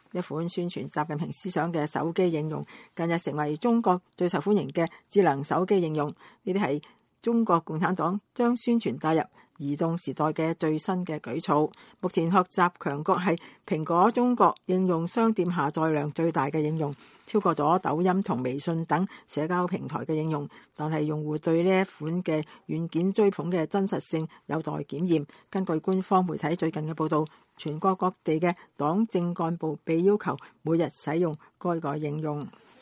一款宣傳習近平思想嘅手機應用，近日成為中國最受歡迎嘅智能手機應用。呢啲係中國共產黨將宣傳帶入移動時代嘅最新嘅舉措。目前學習強國係蘋果中國應用商店下載量最大嘅應用，超過咗抖音同微信等社交平台嘅應用。但係用戶對呢一款嘅軟件追捧嘅真實性有待檢驗。根據官方媒體最近嘅報道，全國各地嘅黨政幹部被要求每日使用該個應用。